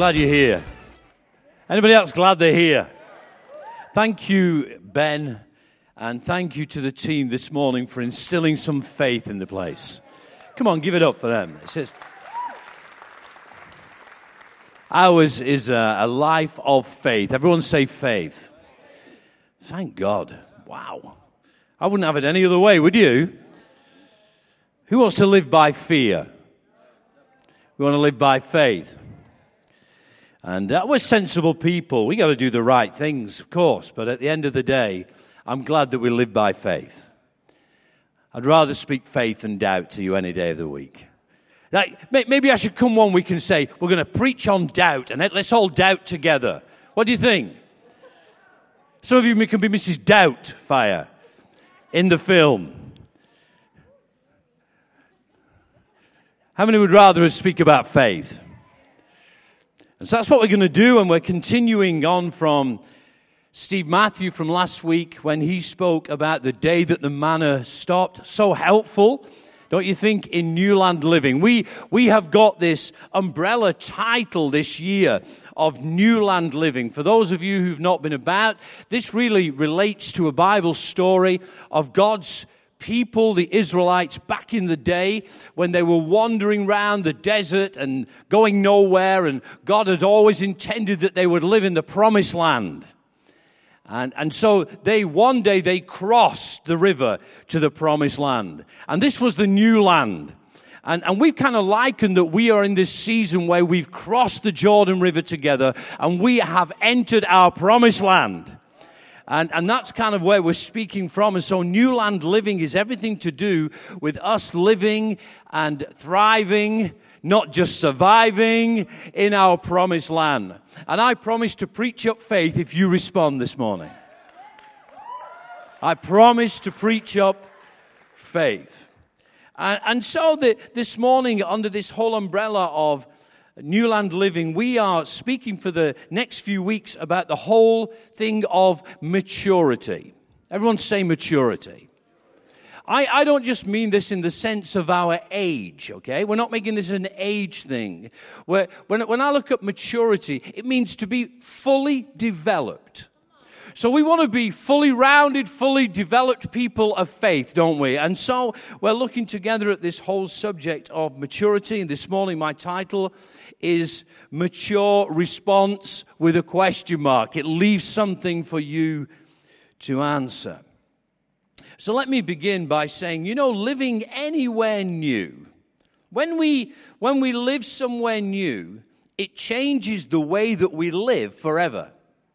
Glad you're here. Anybody else glad they're here? Thank you, Ben, and thank you to the team this morning for instilling some faith in the place. Come on, give it up for them. It's just... Ours is a life of faith. Everyone say faith. Thank God. Wow. I wouldn't have it any other way, would you? Who wants to live by fear? We want to live by faith. And we're sensible people. We got to do the right things, of course. But at the end of the day, I'm glad that we live by faith. I'd rather speak faith and doubt to you any day of the week. Like, maybe I should come one week and say, we're going to preach on doubt, and let's all doubt together. What do you think? Some of you can be Mrs. Doubtfire in the film. How many would rather us speak about faith? And so that's what we're going to do, and we're continuing on from Steve Matthew from last week when he spoke about the day that the manna stopped. So helpful, don't you think, in New Land Living? We have got this umbrella title this year of New Land Living. For those of you who've not been about, this really relates to a Bible story of God's people, the Israelites, back in the day when they were wandering around the desert and going nowhere, and God had always intended that they would live in the promised land. And so one day they crossed the river to the promised land. And this was the new land. And we've kind of likened that we are in this season where we've crossed the Jordan River together and we have entered our promised land. And that's kind of where we're speaking from. And so New Land Living is everything to do with us living and thriving, not just surviving, in our promised land. And I promise to preach up faith if you respond this morning. I promise to preach up faith. And so this morning, under this whole umbrella of New Land Living, we are speaking for the next few weeks about the whole thing of maturity. Everyone say maturity. I don't just mean this in the sense of our age, okay? We're not making this an age thing. When I look at maturity, it means to be fully developed. So we want to be fully rounded, fully developed people of faith, don't we? And so we're looking together at this whole subject of maturity. And this morning my title is Mature Response with a question mark. It leaves something for you to answer. So let me begin by saying, living anywhere new, when we live somewhere new, it changes the way that we live forever.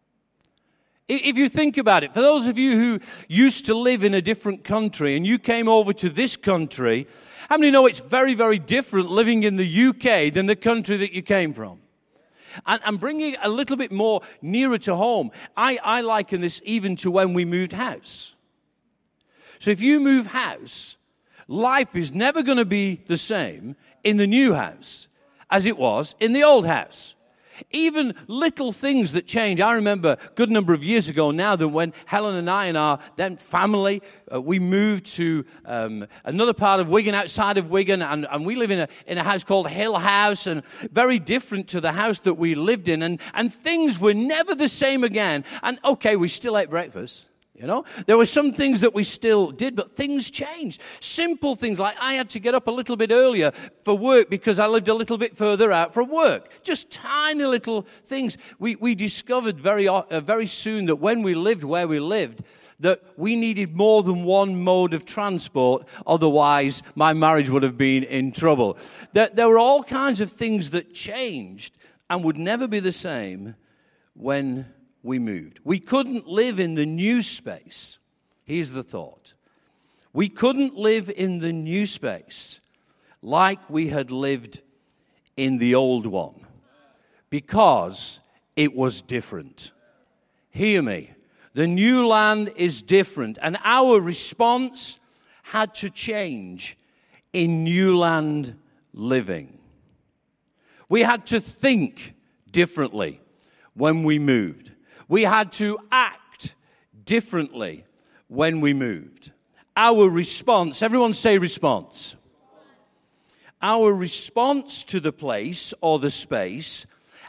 If you think about it, for those of you who used to live in a different country and you came over to this country, how many know it's very, very different living in the UK than the country that you came from? And bringing it a little bit more nearer to home, I liken this even to when we moved house. So if you move house, life is never going to be the same in the new house as it was in the old house. Even little things that change. I remember a good number of years ago now that when Helen and I and our then family, we moved to another part of Wigan, outside of Wigan, and we live in a house called Hill House, and very different to the house that we lived in, and things were never the same again. And okay, we still ate breakfast. There were some things that we still did, but things changed. Simple things like I had to get up a little bit earlier for work because I lived a little bit further out from work. Just tiny little things. We discovered very soon that when we lived where we lived, that we needed more than one mode of transport. Otherwise, my marriage would have been in trouble. There were all kinds of things that changed and would never be the same when we moved. We couldn't live in the new space. Here's the thought. We couldn't live in the new space like we had lived in the old one because it was different. Hear me. The new land is different, and our response had to change in New Land Living. We had to think differently when we moved. We had to act differently when we moved. Our response, everyone say response. Our response to the place or the space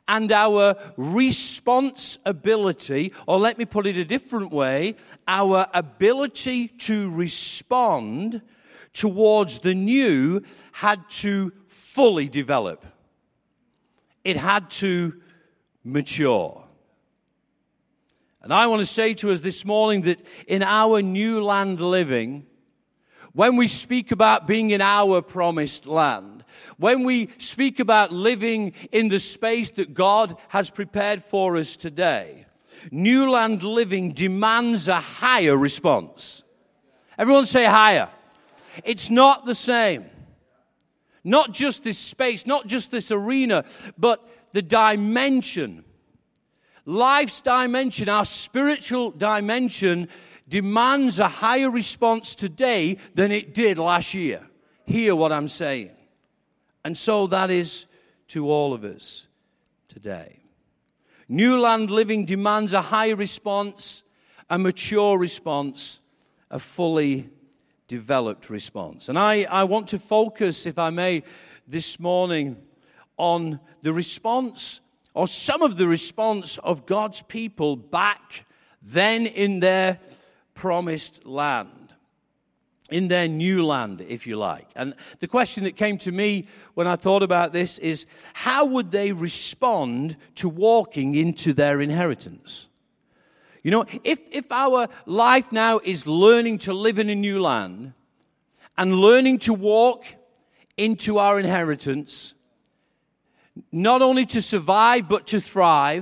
and our responsibility, or let me put it a different way, our ability to respond towards the new had to fully develop. It had to mature. And I want to say to us this morning that in our new land living, when we speak about being in our promised land, when we speak about living in the space that God has prepared for us today, new land living demands a higher response. Everyone say higher. It's not the same. Not just this space, not just this arena, but the dimension, life's dimension, our spiritual dimension demands a higher response today than it did last year. Hear what I'm saying. And so that is to all of us today. New land living demands a higher response, a mature response, a fully developed response. And I want to focus, if I may, this morning on the response, or some of the response of God's people back then in their promised land, in their new land, if you like. And the question that came to me when I thought about this is, how would they respond to walking into their inheritance? You know, if our life now is learning to live in a new land and learning to walk into our inheritance, not only to survive but to thrive,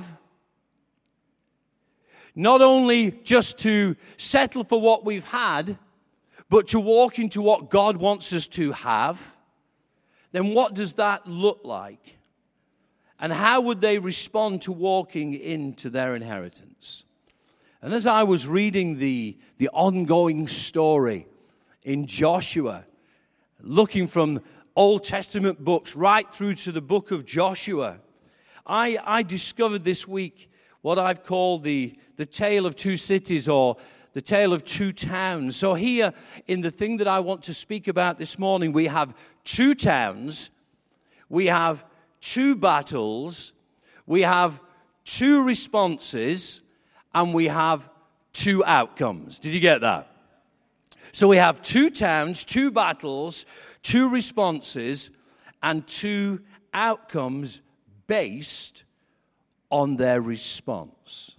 not only just to settle for what we've had, but to walk into what God wants us to have, then what does that look like? And how would they respond to walking into their inheritance? And as I was reading the ongoing story in Joshua, looking from Old Testament books right through to the book of Joshua, I discovered this week what I've called the tale of two cities, or the tale of two towns. So here in the thing that I want to speak about this morning, we have two towns, we have two battles, we have two responses, and we have two outcomes. Did you get that? So we have two towns, two battles, two responses, and two outcomes based on their response.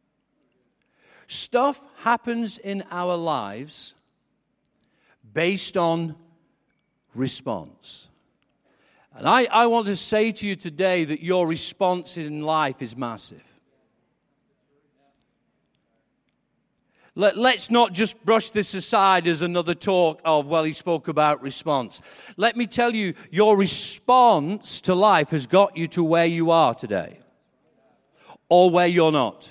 Stuff happens in our lives based on response. And I want to say to you today that your response in life is massive. Let's not just brush this aside as another talk of, well, he spoke about response. Let me tell you, your response to life has got you to where you are today, or where you're not.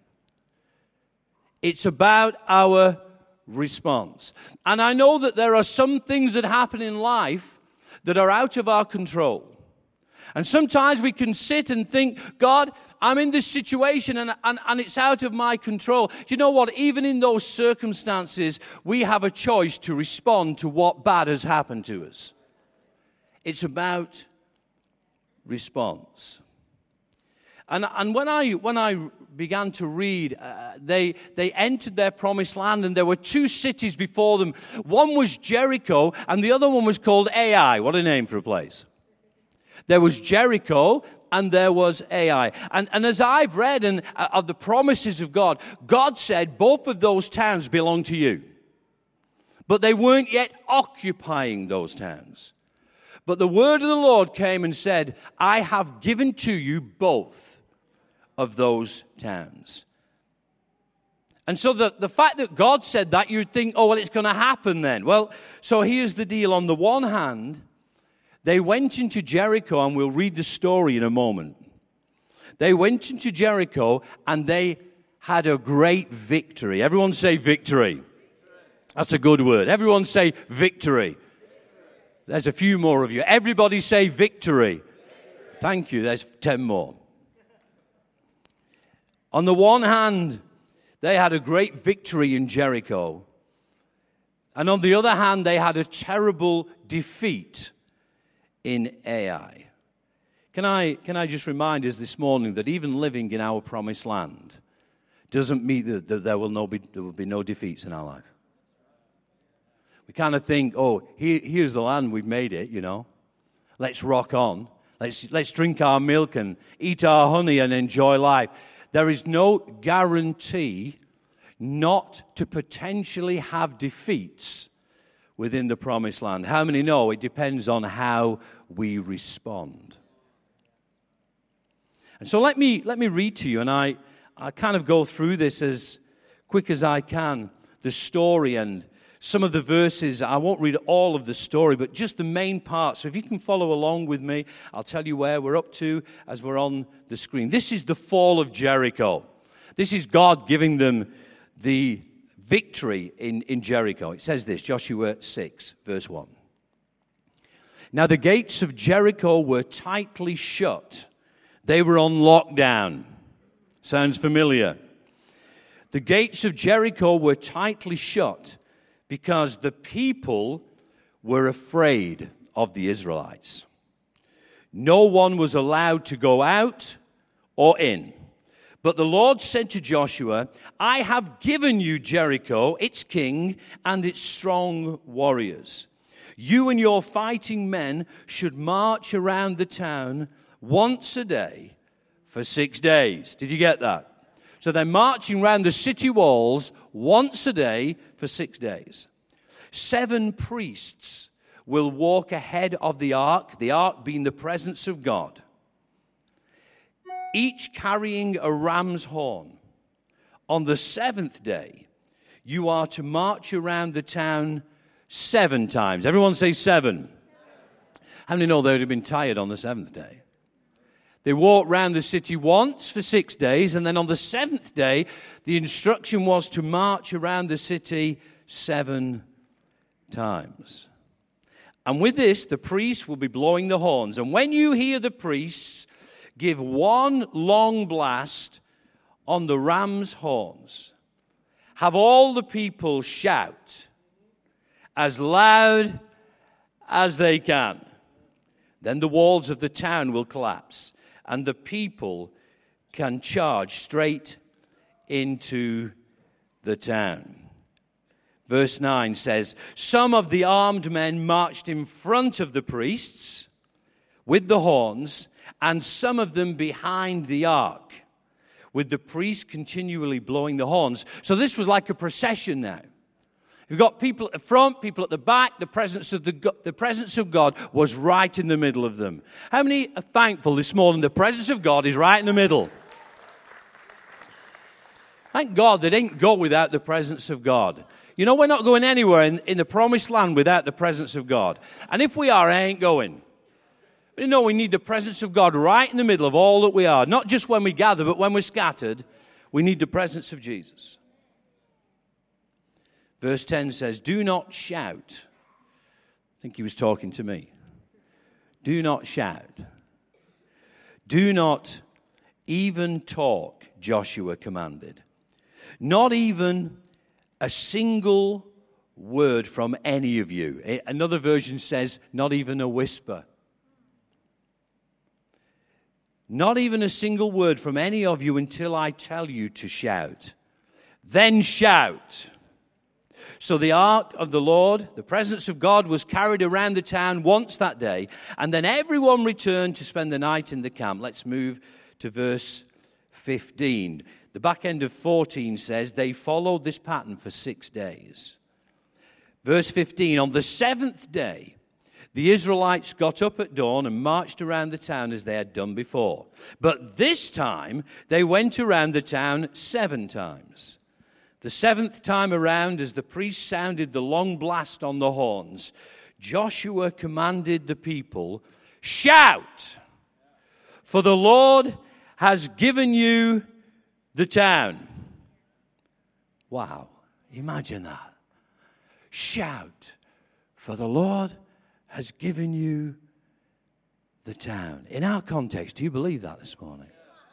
It's about our response. And I know that there are some things that happen in life that are out of our control. And sometimes we can sit and think, God, I'm in this situation and it's out of my control. You know what? Even in those circumstances, we have a choice to respond to what bad has happened to us. It's about response. And when I began to read, they entered their promised land, and there were two cities before them. One was Jericho, and the other one was called Ai. What a name for a place. There was Jericho, and there was Ai. And as I've read of the promises of God, God said both of those towns belong to you. But they weren't yet occupying those towns. But the word of the Lord came and said, I have given to you both of those towns. And so the fact that God said that, you'd think, oh, well, it's going to happen then. Well, so here's the deal. On the one hand, they went into Jericho, and we'll read the story in a moment. They went into Jericho, and they had a great victory. Everyone say victory. That's a good word. Everyone say victory. There's a few more of you. Everybody say victory. Thank you. There's 10 more. On the one hand, they had a great victory in Jericho. And on the other hand, they had a terrible defeat in Ai. Can I just remind us this morning that even living in our promised land doesn't mean that there will be no defeats in our life. We kind of think, oh, here's the land, we've made it, you know. Let's rock on. Let's drink our milk and eat our honey and enjoy life. There is no guarantee not to potentially have defeats within the promised land. How many know it depends on how we respond? And so let me read to you, and I kind of go through this as quick as I can, the story and some of the verses. I won't read all of the story, but just the main part. So if you can follow along with me, I'll tell you where we're up to as we're on the screen. This is the fall of Jericho. This is God giving them the victory in Jericho. It says this, Joshua 6, verse 1. Now the gates of Jericho were tightly shut. They were on lockdown. Sounds familiar. The gates of Jericho were tightly shut because the people were afraid of the Israelites. No one was allowed to go out or in. But the Lord said to Joshua, I have given you Jericho, its king, and its strong warriors. You and your fighting men should march around the town once a day for 6 days. Did you get that? So they're marching around the city walls once a day for 6 days. 7 priests will walk ahead of the ark being the presence of God, each carrying a ram's horn. On the 7th day, you are to march around the town 7 times. Everyone say 7. How many know they would have been tired on the 7th day? They walked round the city once for 6 days, and then on the 7th day, the instruction was to march around the city 7 times. And with this, the priests will be blowing the horns. And when you hear the priests give one long blast on the ram's horns, have all the people shout as loud as they can. Then the walls of the town will collapse, and the people can charge straight into the town. Verse 9 says, some of the armed men marched in front of the priests with the horns, and some of them behind the ark, with the priests continually blowing the horns. So this was like a procession now. You've got people at the front, people at the back. The presence of God was right in the middle of them. How many are thankful this morning the presence of God is right in the middle? Thank God they didn't go without the presence of God. You know, we're not going anywhere in the promised land without the presence of God. And if we are, I ain't going. But you know, we need the presence of God right in the middle of all that we are. Not just when we gather, but when we're scattered, we need the presence of Jesus. Verse 10 says, do not shout. I think he was talking to me. Do not shout. Do not even talk, Joshua commanded. Not even a single word from any of you. Another version says, not even a whisper. Not even a single word from any of you until I tell you to shout. Then shout. So the ark of the Lord, the presence of God, was carried around the town once that day, and then everyone returned to spend the night in the camp. Let's move to verse 15. The back end of 14 says they followed this pattern for 6 days. Verse 15, on the 7th day, the Israelites got up at dawn and marched around the town as they had done before. But this time, they went around the town 7 times. The 7th time around, as the priest sounded the long blast on the horns, Joshua commanded the people, shout, for the Lord has given you the town. Wow, imagine that. Shout, for the Lord has given you the town. In our context, do you believe that this morning?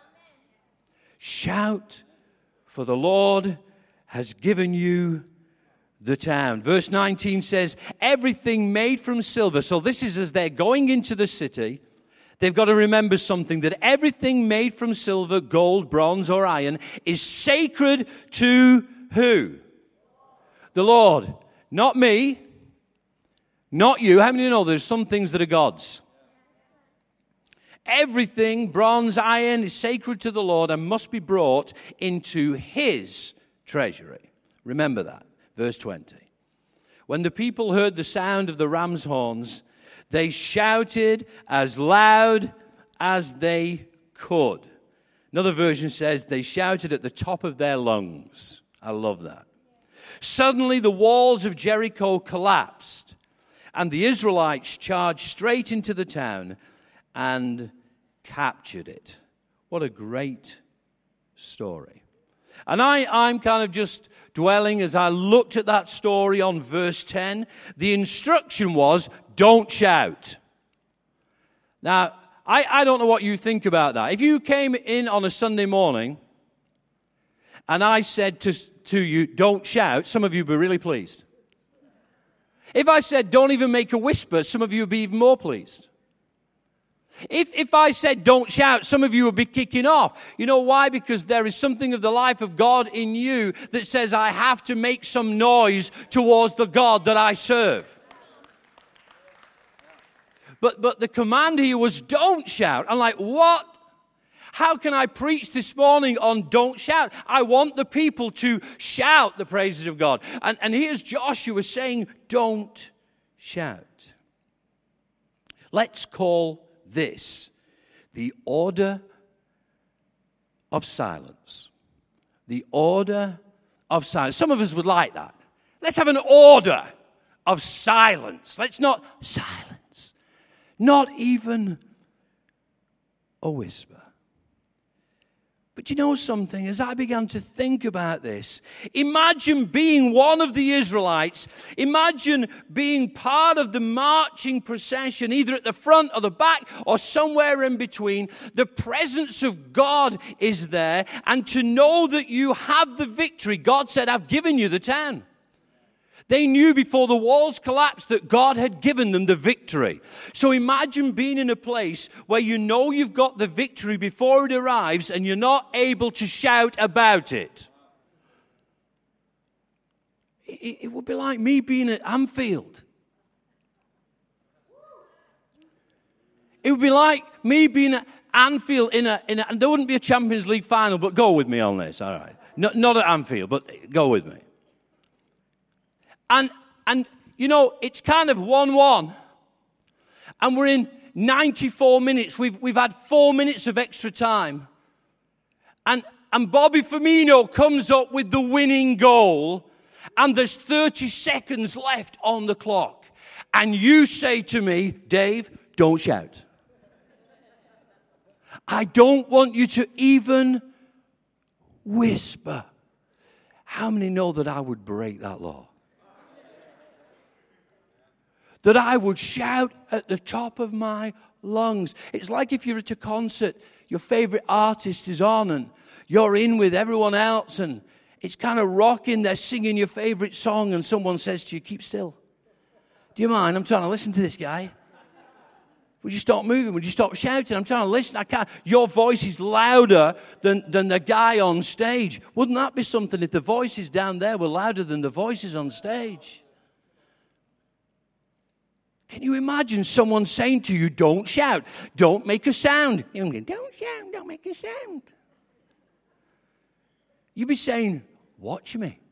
Shout, for the Lord has given you the town. Verse 19 says, everything made from silver. So this is as they're going into the city. they've got to remember something, that everything made from silver, gold, bronze, or iron is sacred to who? The Lord. Not me. Not you. How many know there's some things that are God's? Everything, bronze, iron, is sacred to the Lord and must be brought into His treasury. Remember that. Verse 20. When the people heard the sound of the ram's horns, they shouted as loud as they could. Another version says they shouted at the top of their lungs. I love that. Suddenly the walls of Jericho collapsed, and the Israelites charged straight into the town and captured it. What a great story. And I'm kind of just dwelling as I looked at that story on verse 10. The instruction was, don't shout. Now, I don't know what you think about that. If you came in on a Sunday morning and I said to you, don't shout, some of you would be really pleased. If I said, don't even make a whisper, some of you would be even more pleased. If I said, don't shout, some of you would be kicking off. You know why? Because there is something of the life of God in you that says, I have to make some noise towards the God that I serve. But the command here was, don't shout. I'm like, what? How can I preach this morning on don't shout? I want the people to shout the praises of God. And here's Joshua saying, don't shout. Let's call this the order of silence. The order of silence. Some of us would like that. Let's have an order of silence. Let's not silence. Not even a whisper. But you know something? As I began to think about this, imagine being one of the Israelites. Imagine being part of the marching procession, either at the front or the back or somewhere in between. The presence of God is there. And to know that you have the victory, God said, I've given you the town. They knew before the walls collapsed that God had given them the victory. So imagine being in a place where you know you've got the victory before it arrives and you're not able to shout about it. It would be like me being at Anfield. It would be like me being at Anfield and there wouldn't be a Champions League final, but go with me on this, all right. Not at Anfield, but go with me. And you know, it's kind of 1-1. And we're in 94 minutes. We've had 4 minutes of extra time. And Bobby Firmino comes up with the winning goal. And there's 30 seconds left on the clock. And you say to me, Dave, don't shout. I don't want you to even whisper. How many know that I would break that law? That I would shout at the top of my lungs. It's like if you're at a concert, your favorite artist is on and you're in with everyone else and it's kind of rocking, they're singing your favorite song and someone says to you, keep still. Do you mind? I'm trying to listen to this guy. Would you stop moving? Would you stop shouting? I'm trying to listen. I can't. Your voice is louder than the guy on stage. Wouldn't that be something if the voices down there were louder than the voices on stage? Can you imagine someone saying to you, don't shout, don't make a sound. Don't shout, don't make a sound. You'd be saying, watch me.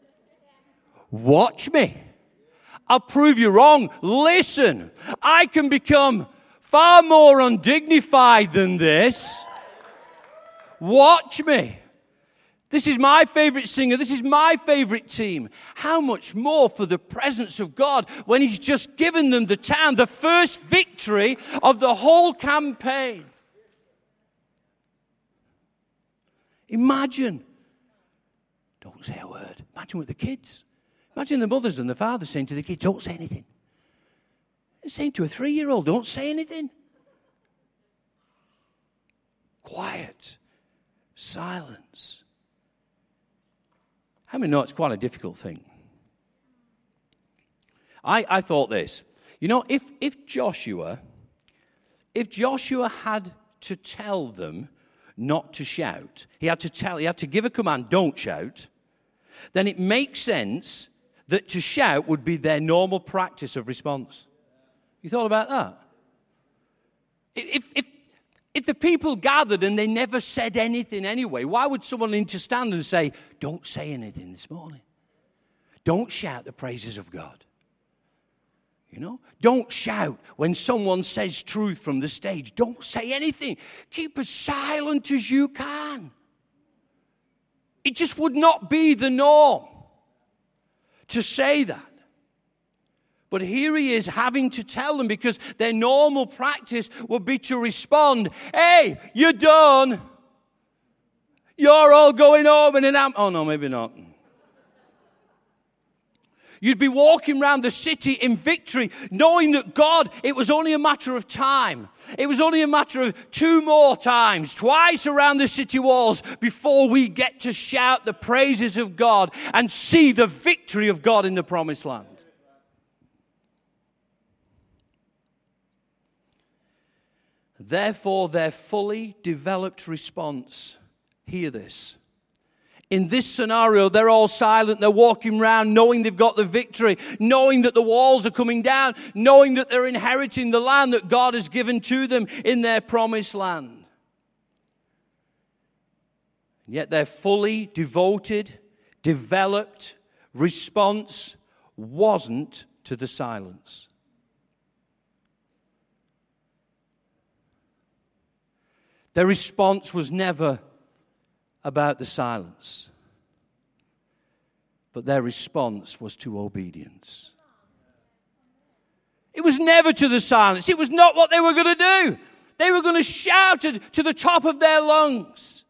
Watch me. I'll prove you wrong. Listen, I can become far more undignified than this. Watch me. This is my favorite singer. This is my favorite team. How much more for the presence of God when He's just given them the town, the first victory of the whole campaign. Imagine. Don't say a word. Imagine with the kids. Imagine the mothers and the fathers saying to the kids, don't say anything. They're saying to a 3-year-old, don't say anything. Quiet. Silence. How many know it's quite a difficult thing? I thought this. You know, if Joshua If Joshua had to tell them not to shout, he had to give a command, don't shout, then it makes sense that to shout would be their normal practice of response. You thought about that? If the people gathered and they never said anything anyway, why would someone need to stand and say, don't say anything this morning? Don't shout the praises of God. You know, don't shout when someone says truth from the stage. Don't say anything. Keep as silent as you can. It just would not be the norm to say that. But here he is having to tell them because their normal practice would be to respond, hey, you're done. You're all going home in an Oh, no, maybe not. You'd be walking around the city in victory, knowing that God, it was only a matter of time. It was only a matter of 2 more times, twice around the city walls, before we get to shout the praises of God and see the victory of God in the promised land. Therefore, their fully developed response, hear this. In this scenario, they're all silent. They're walking around knowing they've got the victory, knowing that the walls are coming down, knowing that they're inheriting the land that God has given to them in their promised land. And yet their fully devoted, developed response wasn't to the silence. Their response was never about the silence, but their response was to obedience. It was never to the silence. It was not what they were going to do. They were going to shout it to the top of their lungs.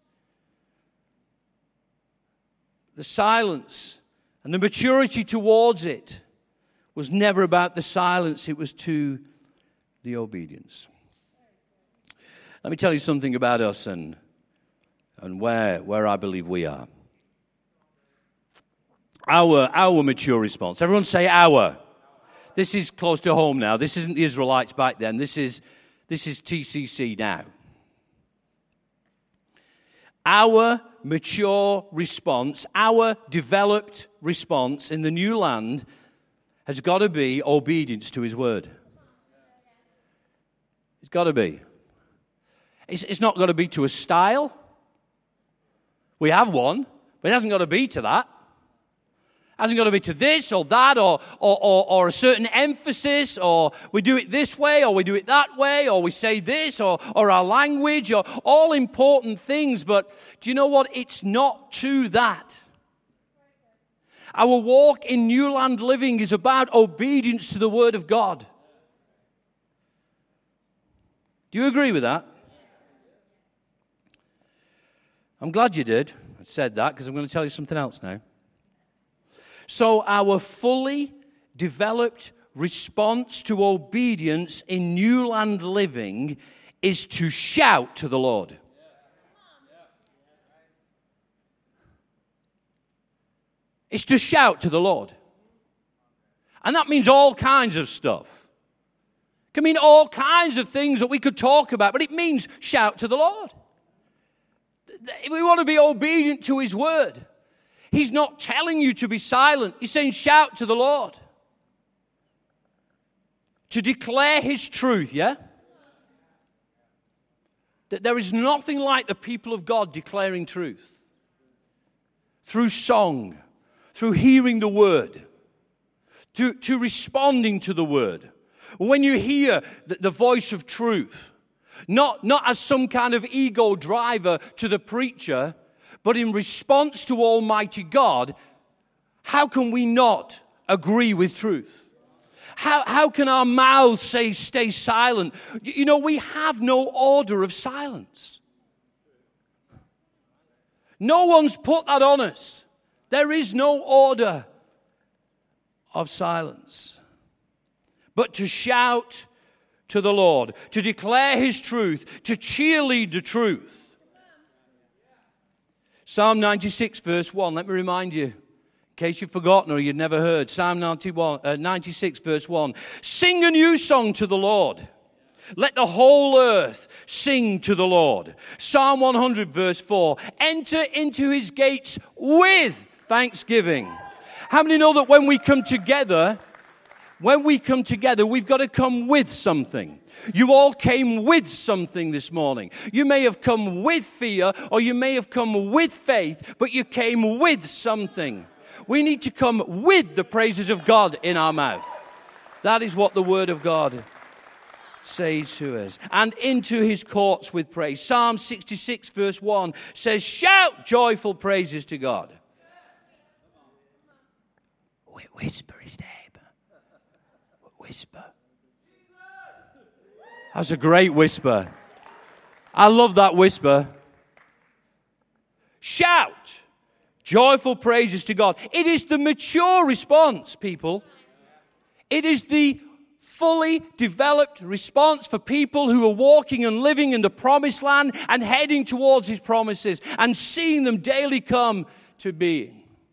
The silence and the maturity towards it was never about the silence. It was to the obedience. Let me tell you something about us and where I believe we are. Our mature response. Everyone say our. This is close to home now. This isn't the Israelites back then. This is TCC now. Our mature response, our developed response in the new land has got to be obedience to His word. It's got to be. It's not got to be to a style. We have one, but it hasn't got to be to that. It hasn't got to be to this or that or a certain emphasis, or we do it this way or we do it that way, or we say this or our language, or all important things. But do you know what? It's not to that. Our walk in New Land Living is about obedience to the Word of God. Do you agree with that? I'm glad you did. I said that because I'm going to tell you something else now. So our fully developed response to obedience in New Land Living is to shout to the Lord. It's to shout to the Lord. And that means all kinds of stuff. It can mean all kinds of things that we could talk about, but it means shout to the Lord. If we want to be obedient to His word, He's not telling you to be silent. He's saying shout to the Lord. To declare His truth, yeah? That there is nothing like the people of God declaring truth. Through song, through hearing the word, to responding to the word. When you hear the voice of truth, not as some kind of ego driver to the preacher, but in response to Almighty God, how can we not agree with truth? How can our mouths say stay silent? You know, we have no order of silence. No one's put that on us. There is no order of silence. But to shout to the Lord, to declare His truth, to cheerlead the truth. Psalm 96 verse 1, let me remind you, in case you've forgotten or you'd never heard. Psalm 96 verse 1, sing a new song to the Lord. Let the whole earth sing to the Lord. Psalm 100 verse 4. Enter into his gates with thanksgiving. How many know that when we come together, we've got to come with something? You all came with something this morning. You may have come with fear, or you may have come with faith, but you came with something. We need to come with the praises of God in our mouth. That is what the Word of God says to us. And into his courts with praise. Psalm 66 verse 1 says, shout joyful praises to God. Whisper his name. Whisper. That's a great whisper. I love that whisper. Shout joyful praises to God. It is the mature response, people. It is the fully developed response for people who are walking and living in the promised land and heading towards his promises and seeing them daily come to being.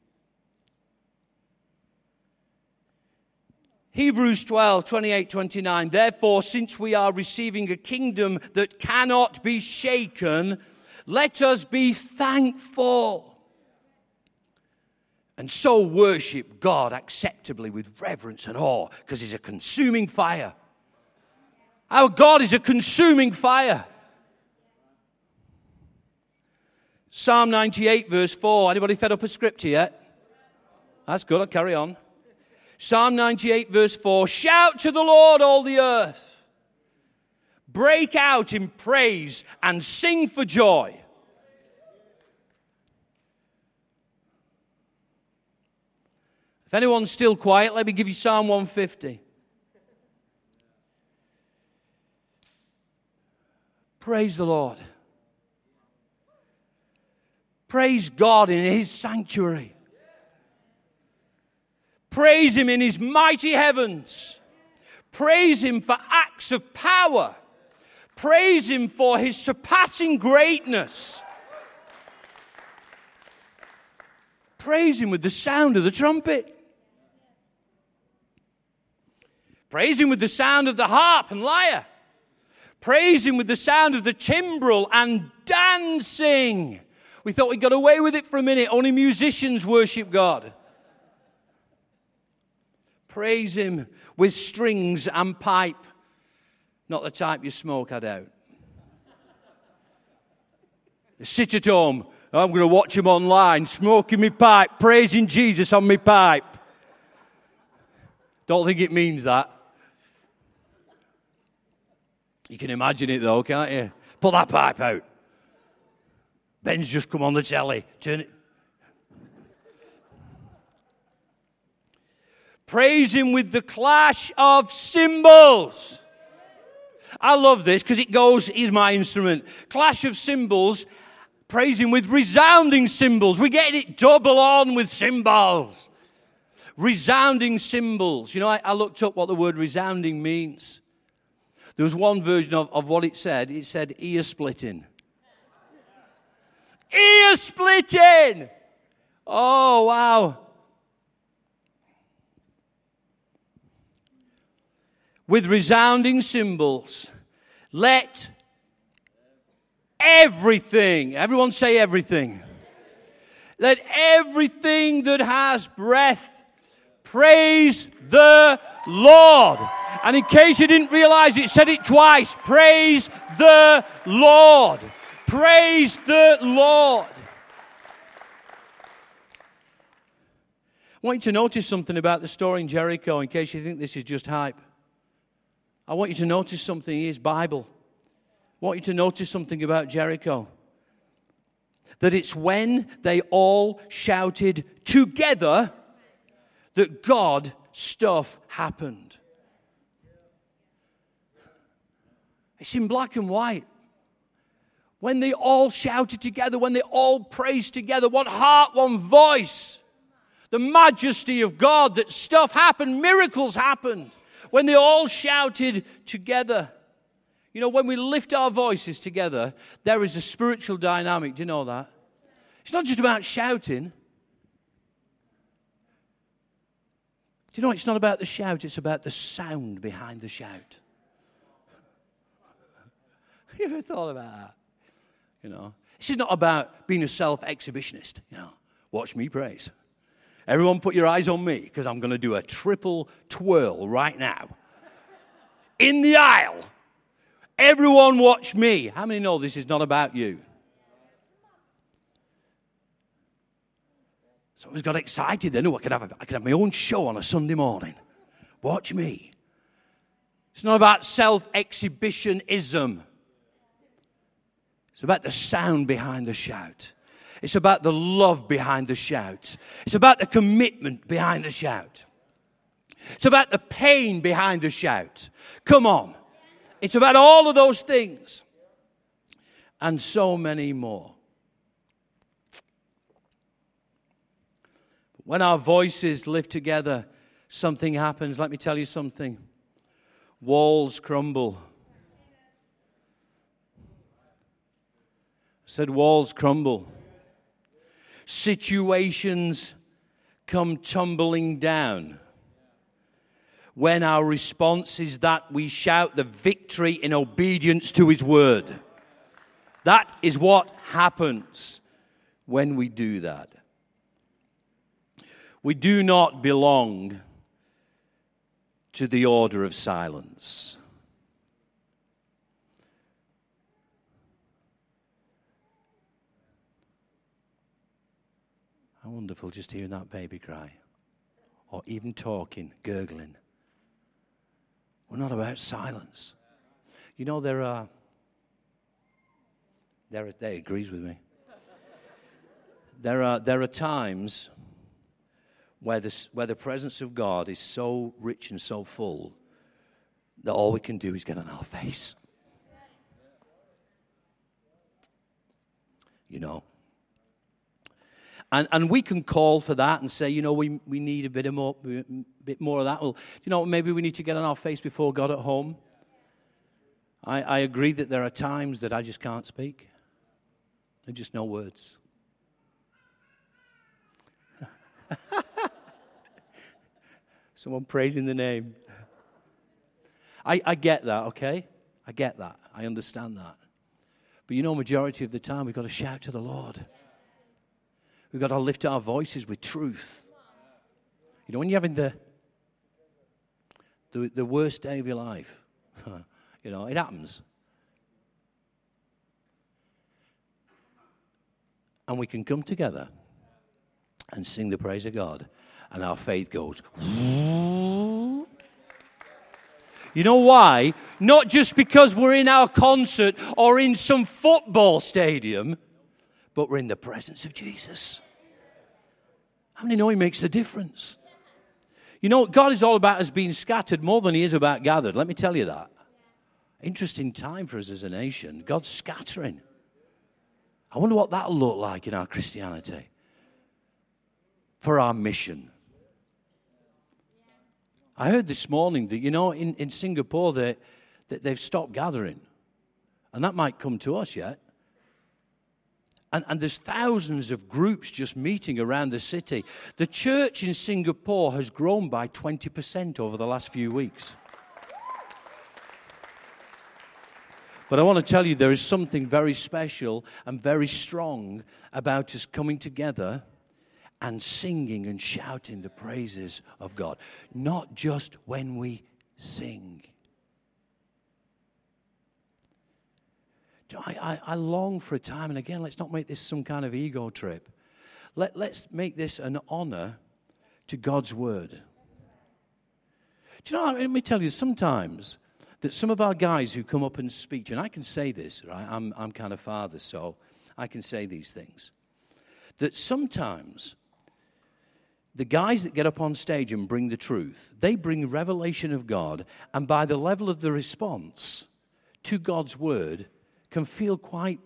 Hebrews 12, 28, 29. Therefore, since we are receiving a kingdom that cannot be shaken, let us be thankful. And so worship God acceptably with reverence and awe, because he's a consuming fire. Our God is a consuming fire. Psalm 98 verse 4. Anybody fed up a scripture yet? That's good, I'll carry on. Psalm 98 verse 4. Shout to the Lord, all the earth. Break out in praise and sing for joy. If anyone's still quiet, let me give you Psalm 150. Praise the Lord. Praise God in his sanctuary. Praise him in his mighty heavens. Praise him for acts of power. Praise him for his surpassing greatness. Praise him with the sound of the trumpet. Praise him with the sound of the harp and lyre. Praise him with the sound of the timbrel and dancing. We thought we got away with it for a minute. Only musicians worship God. Praise him with strings and pipe. Not the type you smoke, I doubt. Sit at home. I'm going to watch him online, smoking me pipe, praising Jesus on me pipe. Don't think it means that. You can imagine it though, can't you? Pull that pipe out. Ben's just come on the telly. Turn it. Praise him with the clash of cymbals. I love this because it goes, here's my instrument. Clash of cymbals. Praise him with resounding cymbals. We're getting it double on with cymbals. Resounding cymbals. You know, I looked up what the word resounding means. There was one version of what it said. It said ear splitting. Ear splitting! Oh, wow. With resounding cymbals, let everything, everyone say everything. Let everything that has breath praise the Lord. And in case you didn't realize it, said it twice. Praise the Lord. Praise the Lord. I want you to notice something about the story in Jericho in case you think this is just hype. I want you to notice something. Here's Bible. I want you to notice something about Jericho. That it's when they all shouted together that God stuff happened. It's in black and white. When they all shouted together, when they all praised together, one heart, one voice. The majesty of God, that stuff happened, miracles happened. When they all shouted together. You know, when we lift our voices together, there is a spiritual dynamic. Do you know that? It's not just about shouting. Do you know, it's not about the shout, it's about the sound behind the shout. You ever thought about that? You know, this is not about being a self-exhibitionist. You know, watch me praise. Everyone put your eyes on me because I'm going to do a triple twirl right now. In the aisle. Everyone watch me. How many know this is not about you? So I got excited then. Oh, I could have my own show on a Sunday morning. Watch me. It's not about self-exhibitionism. It's about the sound behind the shout. It's about the love behind the shout. It's about the commitment behind the shout. It's about the pain behind the shout. Come on. It's about all of those things. And so many more. When our voices live together, something happens. Let me tell you something. Walls crumble. I said walls crumble. Situations come tumbling down. When our response is that we shout the victory in obedience to His word. That is what happens when we do that. We do not belong to the order of silence. How wonderful just hearing that baby cry. Or even talking, gurgling. We're not about silence. You know, there agrees with me. There are times where the presence of God is so rich and so full that all we can do is get on our face. You know. And we can call for that and say, you know, we need a bit more of that. Well, you know, maybe we need to get on our face before God at home. I agree that there are times that I just can't speak. There are just no words. Someone praising the name. I get that, okay? I get that. I understand that. But you know, majority of the time, we've got to shout to the Lord. We've got to lift our voices with truth. You know, when you're having the worst day of your life, you know, it happens. And we can come together and sing the praise of God, and our faith goes. You know why? Not just because we're in our concert or in some football stadium, but we're in the presence of Jesus. How many know He makes a difference? You know, God is all about us being scattered more than He is about gathered. Let me tell you that. Interesting time for us as a nation. God's scattering. I wonder what that'll look like in our Christianity. For our mission. I heard this morning that, you know, in Singapore that they've stopped gathering. And that might come to us yet. And there's thousands of groups just meeting around the city. The church in Singapore has grown by 20% over the last few weeks. But I want to tell you, there is something very special and very strong about us coming together and singing and shouting the praises of God. Not just when we sing. I long for a time, and again, let's not make this some kind of ego trip. Let's make this an honor to God's word. Do you know, let me tell you, sometimes that some of our guys who come up and speak, and I can say this, right? I'm kind of father, so I can say these things. That sometimes the guys that get up on stage and bring the truth, they bring revelation of God, and by the level of the response to God's word, can feel quite,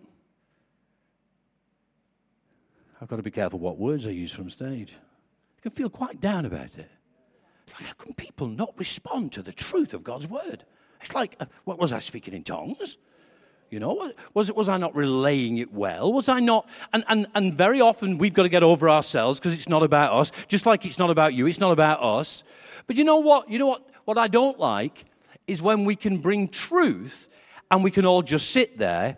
I've got to be careful what words I use from stage. You can feel quite down about it. It's like, how can people not respond to the truth of God's word? It's like, what was I speaking in tongues? You know, was I not relaying it well? Was I not? And very often we've got to get over ourselves because it's not about us. Just like it's not about you, it's not about us. But you know what? What I don't like is when we can bring truth and we can all just sit there.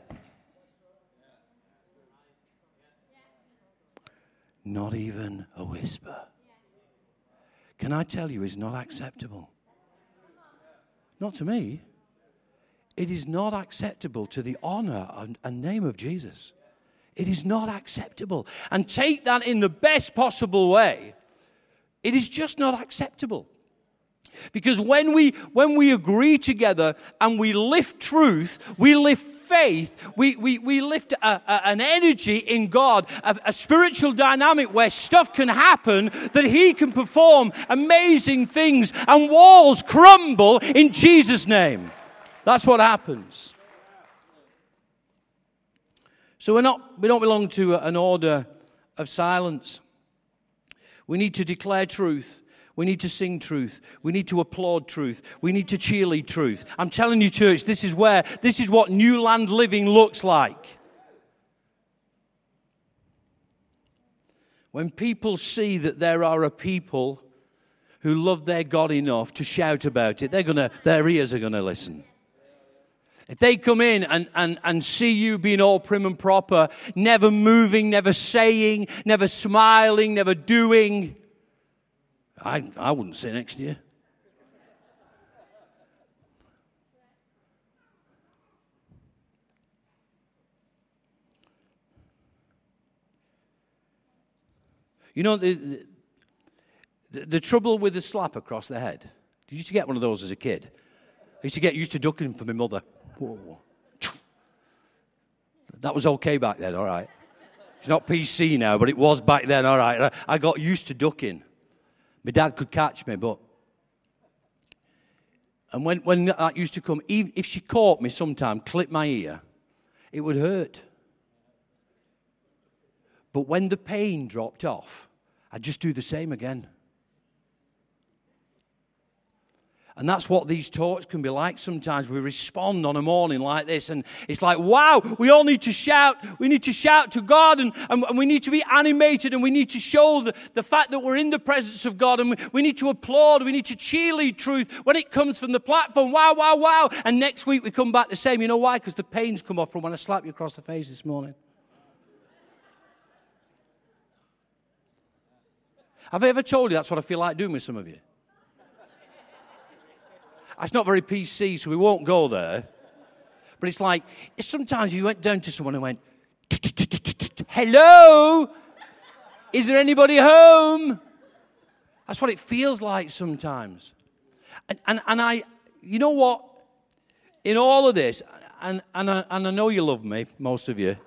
Not even a whisper. Can I tell you, it's not acceptable. Not to me. It is not acceptable to the honor and name of Jesus. It is not acceptable. And take that in the best possible way. It is just not acceptable. Because when we agree together and we lift truth, we lift faith, we lift an energy in God, a spiritual dynamic where stuff can happen, that He can perform amazing things and walls crumble in Jesus' name. That's what happens. So we don't belong to an order of silence. We need to declare truth. We need to sing truth. We need to applaud truth. We need to cheerlead truth. I'm telling you, church, this is what New Land Living looks like. When people see that there are a people who love their God enough to shout about it, their ears are going to listen. If they come in and see you being all prim and proper, never moving, never saying, never smiling, never doing, I wouldn't sit next to you. You know, the trouble with the slap across the head. Did you used to get one of those as a kid? I used to get used to ducking from my mother. Whoa. That was okay back then, all right. It's not PC now, but it was back then, all right. I got used to ducking. My dad could catch me, but... And when that used to come, even if she caught me sometime, clipped my ear, it would hurt. But when the pain dropped off, I'd just do the same again. And that's what these talks can be like sometimes. We respond on a morning like this, and it's like, wow, we all need to shout. We need to shout to God, and we need to be animated, and we need to show the fact that we're in the presence of God, and we need to applaud, we need to cheerlead truth when it comes from the platform. Wow, wow, wow. And next week we come back the same. You know why? Because the pain's come off from when I slapped you across the face this morning. Have I ever told you that's what I feel like doing with some of you? It's not very PC, so we won't go there. But it's like, sometimes you went down to someone and went, hello? Is there anybody home? That's what it feels like sometimes. And I, you know what? In all of this, and I know you love me, most of you.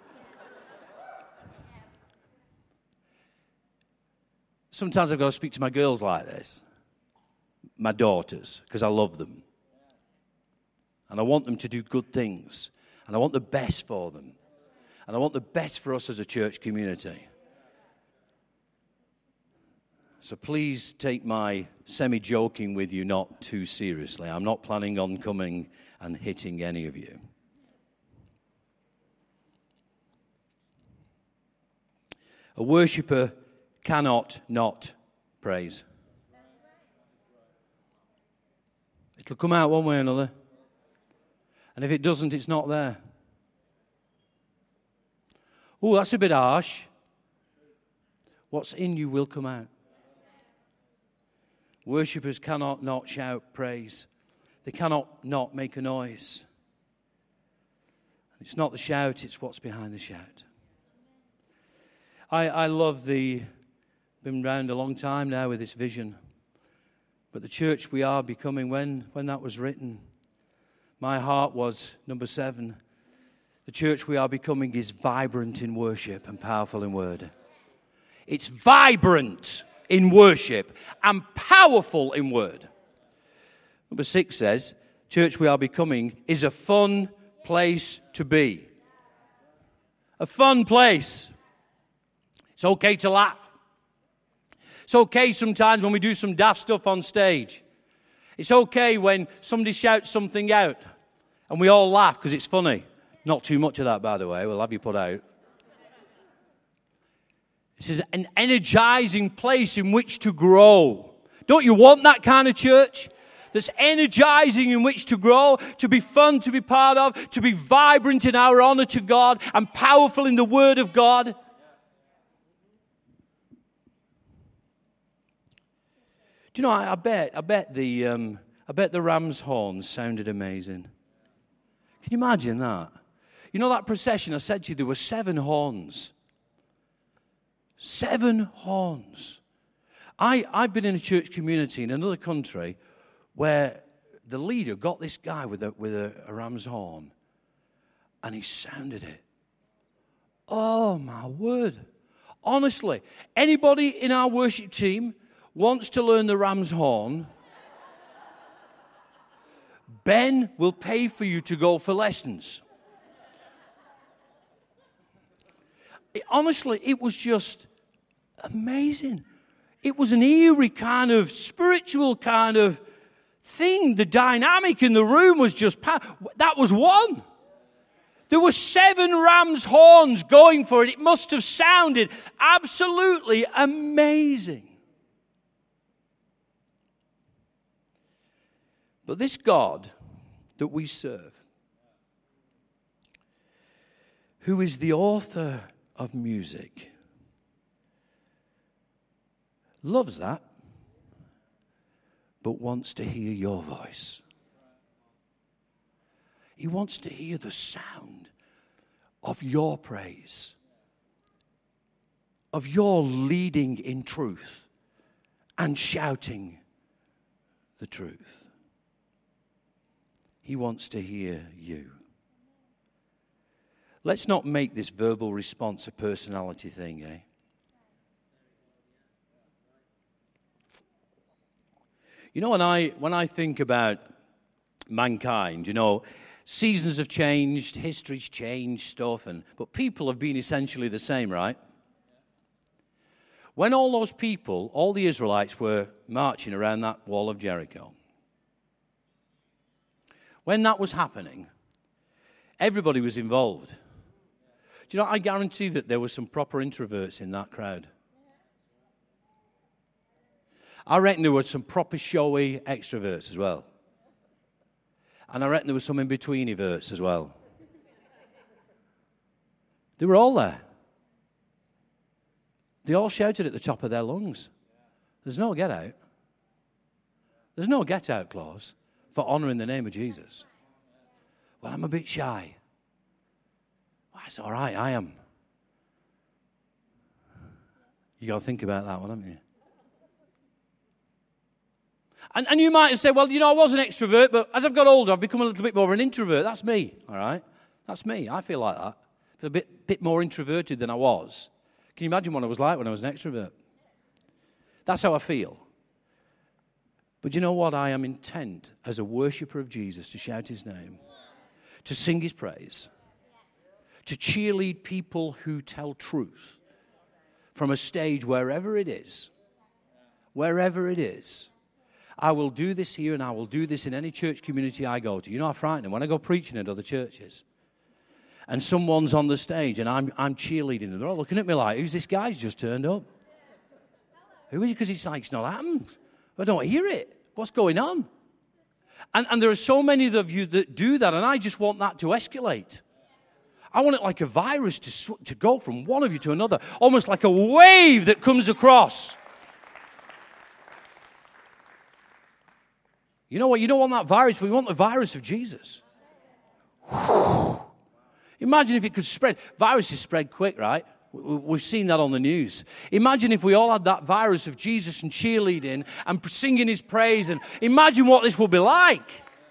Sometimes I've got to speak to my girls like this. My daughters, because I love them. And I want them to do good things. And I want the best for them. And I want the best for us as a church community. So please take my semi-joking with you not too seriously. I'm not planning on coming and hitting any of you. A worshipper cannot not praise. It'll come out one way or another. And if it doesn't, it's not there. Oh, that's a bit harsh. What's in you will come out. Worshippers cannot not shout praise. They cannot not make a noise. It's not the shout, it's what's behind the shout. I love been around a long time now with this vision. But the church we are becoming, when that was written, my heart was, number 7, the church we are becoming is vibrant in worship and powerful in word. It's vibrant in worship and powerful in word. Number 6 says, church we are becoming is a fun place to be. A fun place. It's okay to laugh. It's okay sometimes when we do some daft stuff on stage. It's okay when somebody shouts something out and we all laugh because it's funny. Not too much of that, by the way. We'll have you put out. This is an energizing place in which to grow. Don't you want that kind of church? that's energizing in which to grow, to be fun to be part of, to be vibrant in our honor to God and powerful in the Word of God. Do you know, I bet the ram's horns sounded amazing. Can you imagine that? You know that procession, I said to you, there were 7 horns. 7 horns. I've been in a church community in another country where the leader got this guy with a ram's horn, and he sounded it. Oh, my word. Honestly, anybody in our worship team wants to learn the ram's horn, Ben will pay for you to go for lessons. Honestly, it was just amazing. It was an eerie kind of spiritual kind of thing. The dynamic in the room was just, that was one. There were 7 ram's horns going for it. It must have sounded absolutely amazing. But this God that we serve, who is the author of music, loves that, but wants to hear your voice. He wants to hear the sound of your praise, of your leading in truth and shouting the truth. He wants to hear you. Let's not make this verbal response a personality thing, eh? You know, when I think about mankind, you know, seasons have changed, history's changed, stuff, but people have been essentially the same, right? When all those people, all the Israelites were marching around that wall of Jericho, when that was happening, everybody was involved. Do you know, I guarantee that there were some proper introverts in that crowd. I reckon there were some proper showy extroverts as well. And I reckon there were some in-between-everts as well. They were all there. They all shouted at the top of their lungs. There's no get out. There's no get out clause for honouring the name of Jesus. Well, I'm a bit shy. Well, it's all right, I am. You got to think about that one, haven't you? And you might say, well, you know, I was an extrovert, but as I've got older, I've become a little bit more of an introvert. That's me, all right? That's me. I feel like that. I feel a bit more introverted than I was. Can you imagine what I was like when I was an extrovert? That's how I feel. But you know what? I am intent as a worshipper of Jesus to shout his name, to sing his praise, to cheerlead people who tell truth from a stage wherever it is. Wherever it is. I will do this here and I will do this in any church community I go to. You know how frightening when I go preaching at other churches and someone's on the stage and I'm cheerleading and they're all looking at me like, who's this guy who's just turned up? Who is he? Because it's like, it's not happened. I don't hear it. What's going on? And there are so many of you that do that, and I just want that to escalate. I want it like a virus to go from one of you to another, almost like a wave that comes across. You know what? You don't want that virus, but you want the virus of Jesus. Whew. Imagine if it could spread. Viruses spread quick, right? We've seen that on the news. Imagine if we all had that virus of Jesus and cheerleading and singing his praise. And imagine what this would be like.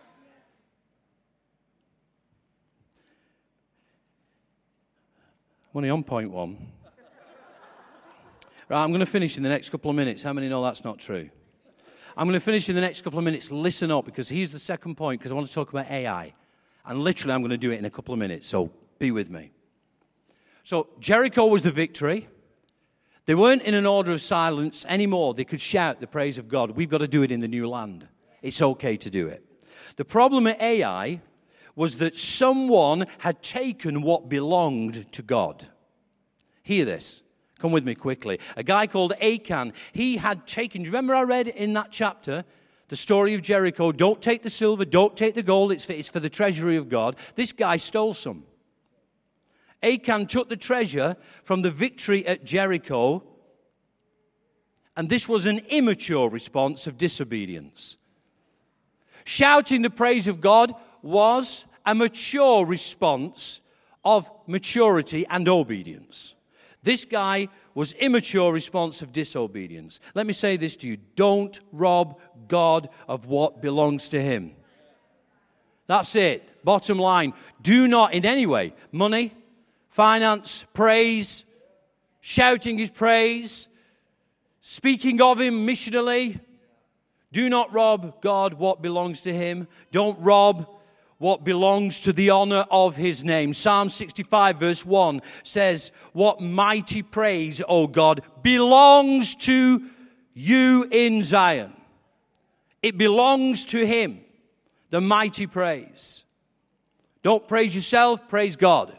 I'm only on point one. Right, I'm going to finish in the next couple of minutes. How many know that's not true? I'm going to finish in the next couple of minutes. Listen up, because here's the second point, because I want to talk about AI. And literally, I'm going to do it in a couple of minutes, so be with me. So Jericho was the victory. They weren't in an order of silence anymore. They could shout the praise of God. We've got to do it in the new land. It's okay to do it. The problem at Ai was that someone had taken what belonged to God. Hear this. Come with me quickly. A guy called Achan, he had taken, do you remember I read in that chapter the story of Jericho. Don't take the silver, don't take the gold, it's for the treasury of God. This guy stole some. Achan took the treasure from the victory at Jericho, and this was an immature response of disobedience. Shouting the praise of God was a mature response of maturity and obedience. This guy was immature response of disobedience. Let me say this to you. Don't rob God of what belongs to Him. That's it. Bottom line. Do not in any way, money, finance, praise, shouting His praise, speaking of Him missionally. Do not rob God what belongs to Him. Don't rob what belongs to the honor of His name. Psalm 65 verse 1 says, what mighty praise, O God, belongs to you in Zion. It belongs to Him, the mighty praise. Don't praise yourself, praise God.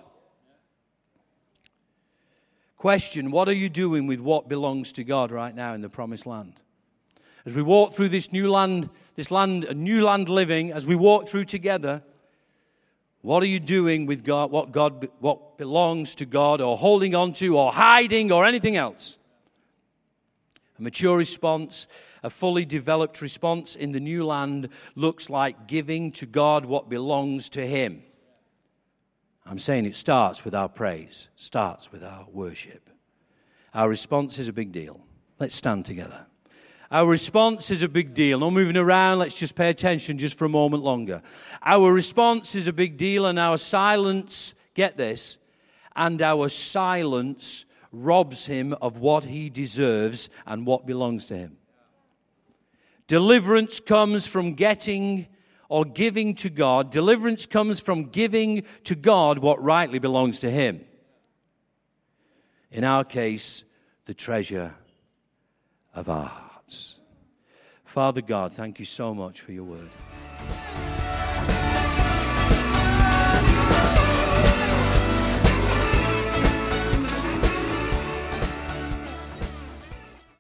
Question, what are you doing with what belongs to God right now in the promised land? As we walk through this new land, new land living, as we walk through together, what are you doing with God, what belongs to God, or holding on to, or hiding, or anything else? A mature response, a fully developed response in the new land looks like giving to God what belongs to Him. I'm saying it starts with our praise, starts with our worship. Our response is a big deal. Let's stand together. Our response is a big deal. No moving around. Let's just pay attention just for a moment longer. Our response is a big deal, and our silence, get this, and our silence robs Him of what He deserves and what belongs to Him. Deliverance comes from getting or giving to God. Deliverance comes from giving to God what rightly belongs to Him. In our case, the treasure of our hearts. Father God, thank you so much for your word.